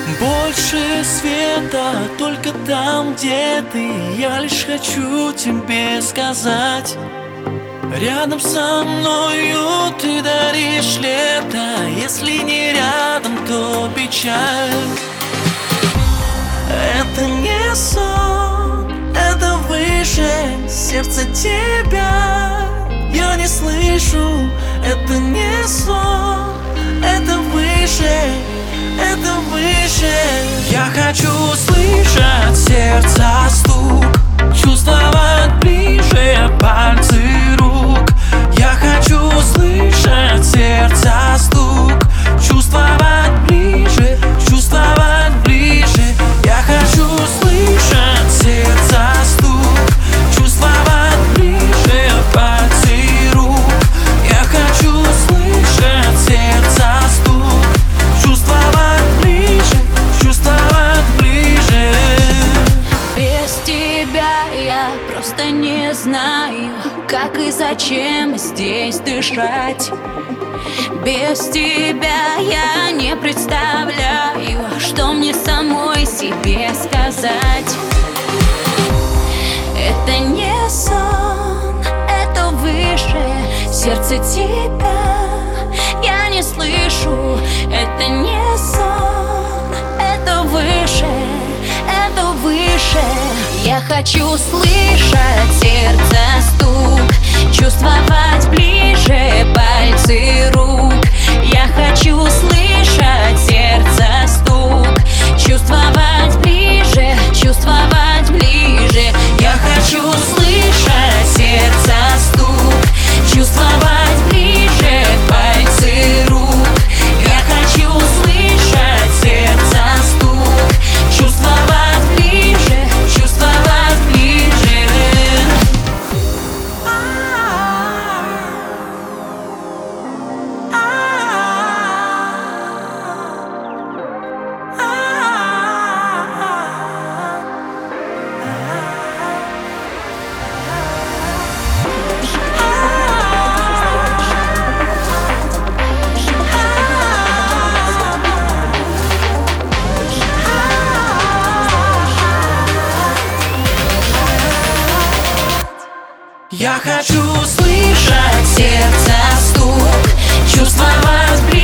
Больше света только там, где ты. Я лишь хочу тебе сказать: рядом со мною ты даришь лето. Если не рядом, то печаль. Это не сон, это выше. Сердце тебя я не слышу. Это не сон, это выше, это выше. Я хочу слышать сердца стук, чувствовать ближе пальцы рук. Я хочу слышать сердца стук, чувствовать ближе, чувствовать ближе. Я хочу слышать сердца стук, чувствовать ближе пальцы рук. Я хочу слышать сердца стук, чувствовать ближе, чувствовать ближе. Без тебя я просто не знаю, как и зачем здесь дышать. Без тебя я не представляю, что мне самой себе сказать. Это не сон, это выше. Сердце тебя я не слышу. Это не сон, это выше, это выше. Я хочу слышать сердце стук, чувствовать ближе пальцы рук. Я хочу слышать сердце стук, чувствовать ближе, чувствовать ближе. Я хочу слышать сердце стук, чувствовать ближе пальцы рук. Я хочу слышать сердце стук, чувствовать ближе, чувствовать ближе. Я хочу слышать сердце стук, чувствовать ближе